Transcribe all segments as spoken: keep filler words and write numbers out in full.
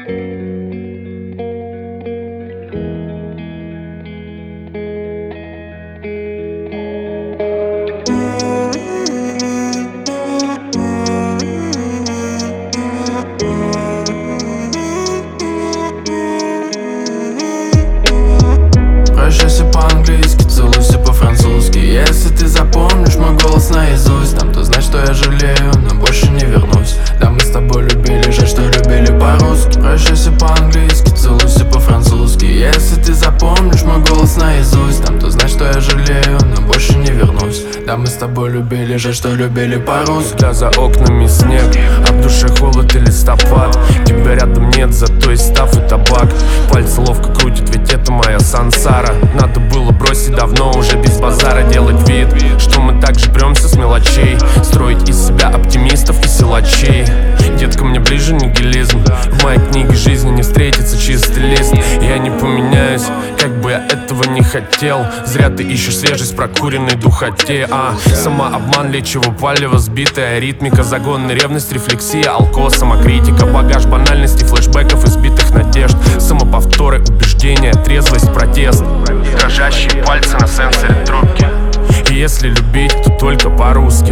Прощайся по-английски, целуйся по-французски. Если ты запомнишь мой голос наизусть, там то знай, что я жалею, но больше не вернусь. Да, мы с тобой любили, жаль, что любили по-русски. Прощайся по-английски, целуйся по-французски. Если ты запомнишь мой голос наизусть, там то знай, что я жалею, но больше не вернусь. Да, мы с тобой любили, жаль, что любили по-русски. Когда за окнами снег, а в душе холод и листопад. Тебя рядом нет, зато есть став и табак. Пальцы ловко крутят, ведь это моя сансара. Надо было бросить давно, уже без базара. Делать вид, что мы так же премся с мелочей. Строить из себя оптимистов и силачей. Детка, мне ближе нигилизм. В моей книге жизни не встретится чистый лист. Я не поменяюсь, как бы я этого не хотел. Зря ты ищешь свежесть в прокуренной духоте. А самообман, лечиво палево, сбитая ритмика, загонная ревность, рефлексия, алко, самокритика, багаж банальности, флешбеков, избитых надежд, самоповторы, убеждения, трезвость, протест, дрожащие пальцы на сенсоре трубки. И если любить, то только по-русски.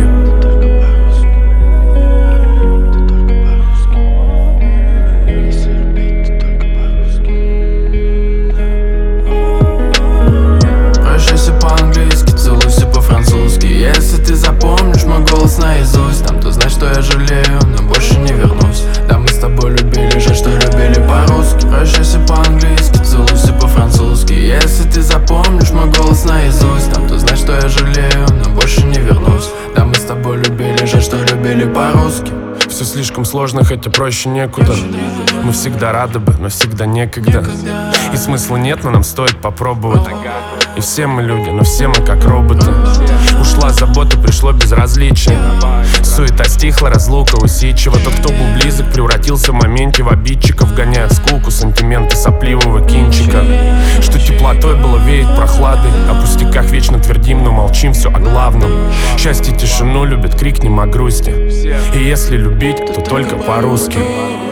Прощайся по-английски, целуйся по-французски. Если ты запомнишь мой голос наизусть, там то знай, что я жалею, но больше не вернусь. Да, мы с тобой любили, жаль, что любили по-русски. Прощайся по-английски, целуйся по-французски. Если ты запомнишь мой голос наизусть, там то знай, что я жалею, но больше не вернусь. Да, мы с тобой любили, жаль, что любили по-русски. Все слишком сложно, хотя проще некуда. Мы всегда рады бы, но всегда некогда. И смысла нет, но нам стоит попробовать. И все мы люди, но все мы как роботы. Ушла забота, пришло безразличие. Суета стихла, разлука усидчива. Тот, кто был близок, превратился в моменте в обидчиков. Гоняет скуку, сантименты сопливого кинчика. Что теплотой было веять прохладой. О пустяках вечно твердим, но молчим все о главном. Счастье тишину любит, крикнем о грусти. И если любить, то только по-русски.